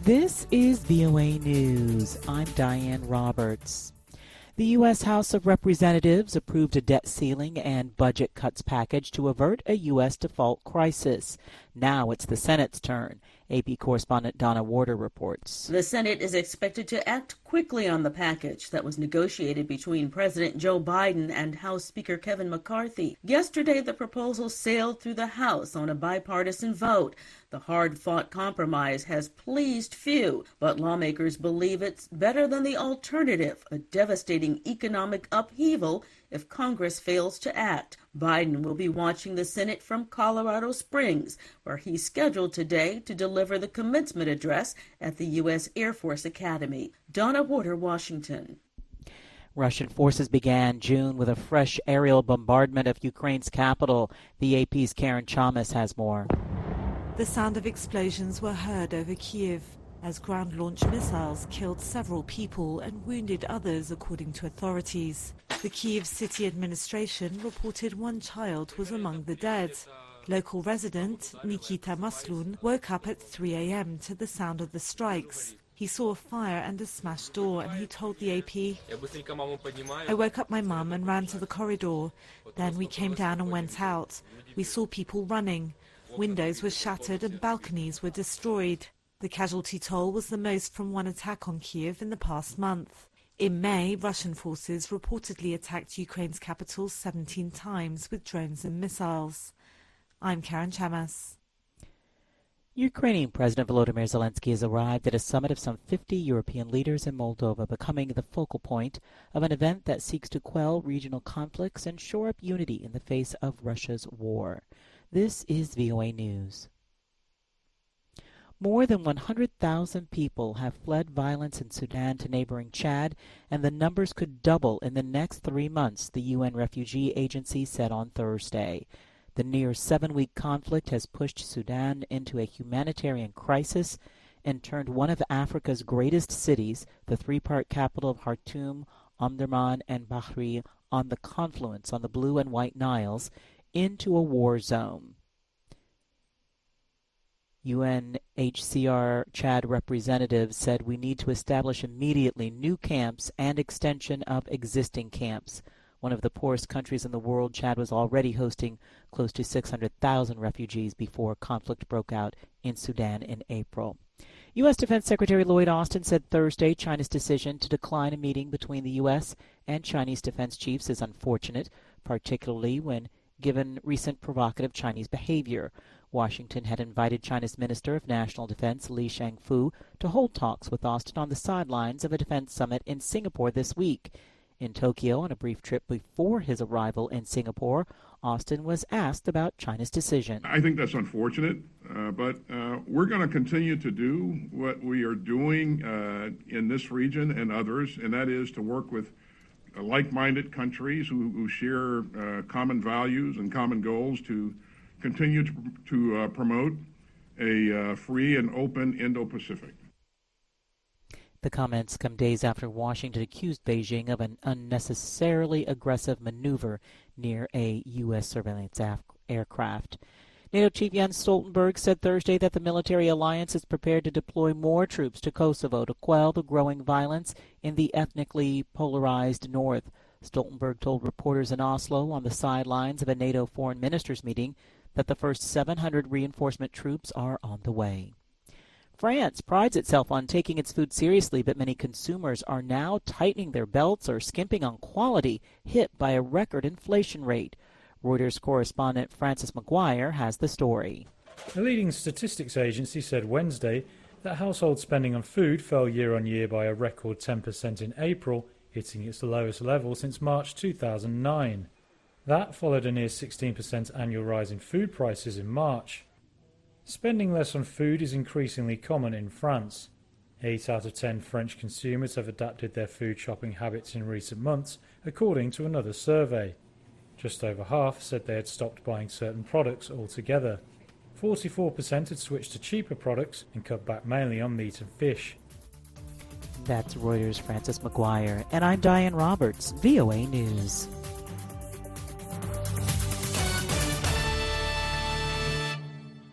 This is VOA News. I'm Diane Roberts. The U.S. House of Representatives approved a debt ceiling and budget cuts package to avert a U.S. default crisis. Now it's the Senate's turn. AP correspondent Donna Warder reports. The Senate is expected to act quickly on the package that was negotiated between President Joe Biden and House Speaker Kevin McCarthy. Yesterday, the proposal sailed through the House on a bipartisan vote. The hard-fought compromise has pleased few, but lawmakers believe it's better than the alternative, a devastating economic upheaval if Congress fails to act. Biden will be watching the Senate from Colorado Springs, where he's scheduled today to deliver the commencement address at the U.S. Air Force Academy. Donna Warder, Washington. Russian forces began June with a fresh aerial bombardment of Ukraine's capital. The AP's Karen Chamas has more. The sound of explosions were heard over Kyiv as ground-launched missiles killed several people and wounded others, according to authorities. The Kyiv city administration reported one child was among the dead. Local resident Nikita Maslun woke up at 3 a.m. to the sound of the strikes. He saw a fire and a smashed door, and he told the AP, "I woke up my mum and ran to the corridor. Then we came down and went out. We saw people running. Windows were shattered and balconies were destroyed." The casualty toll was the most from one attack on Kyiv in the past month. In May, Russian forces reportedly attacked Ukraine's capital 17 times with drones and missiles. I'm Karen Chamas. Ukrainian President Volodymyr Zelensky has arrived at a summit of some 50 European leaders in Moldova, becoming the focal point of an event that seeks to quell regional conflicts and shore up unity in the face of Russia's war. This is VOA News. More than 100,000 people have fled violence in Sudan to neighboring Chad, and the numbers could double in the next 3 months, the UN Refugee Agency said on Thursday. The near 7-week conflict has pushed Sudan into a humanitarian crisis and turned one of Africa's greatest cities, the 3-part capital of Khartoum, Omdurman, and Bahri, on the confluence on the Blue and White Niles, into a war zone. UNHCR Chad representatives said we need to establish immediately new camps and extension of existing camps. One of the poorest countries in the world, Chad was already hosting close to 600,000 refugees before conflict broke out in Sudan in April. U.S. Defense Secretary Lloyd Austin said Thursday China's decision to decline a meeting between the U.S. and Chinese defense chiefs is unfortunate, particularly when given recent provocative Chinese behavior. Washington had invited China's Minister of National Defense, Li Shangfu, to hold talks with Austin on the sidelines of a defense summit in Singapore this week. In Tokyo, on a brief trip before his arrival in Singapore, Austin was asked about China's decision. I think that's unfortunate, but we're going to continue to do what we are doing in this region and others, and that is to work with like-minded countries who share common values and common goals to continue to promote a free and open Indo-Pacific. The comments come days after Washington accused Beijing of an unnecessarily aggressive maneuver near a U.S. surveillance aircraft. NATO Chief Jens Stoltenberg said Thursday that the military alliance is prepared to deploy more troops to Kosovo to quell the growing violence in the ethnically polarized north. Stoltenberg told reporters in Oslo on the sidelines of a NATO foreign ministers meeting that the first 700 reinforcement troops are on the way. France prides itself on taking its food seriously, but many consumers are now tightening their belts or skimping on quality, hit by a record inflation rate. Reuters correspondent Francis McGuire has the story. A leading statistics agency said Wednesday that household spending on food fell year-on-year by a record 10% in April, hitting its lowest level since March 2009. That followed a near 16% annual rise in food prices in March. Spending less on food is increasingly common in France. 8 out of 10 French consumers have adapted their food shopping habits in recent months, according to another survey. Just over half said they had stopped buying certain products altogether. 44% had switched to cheaper products and cut back mainly on meat and fish. That's Reuters' Francis McGuire, and I'm Diane Roberts, VOA News.